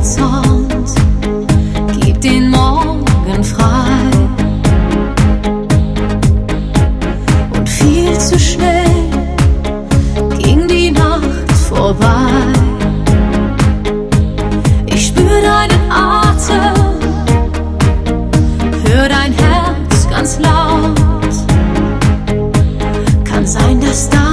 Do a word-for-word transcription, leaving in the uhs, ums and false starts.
Horizont, gib den Morgen frei. Und viel zu schnell ging die Nacht vorbei. Ich spür deinen Atem, hör dein Herz ganz laut. Kann sein, dass da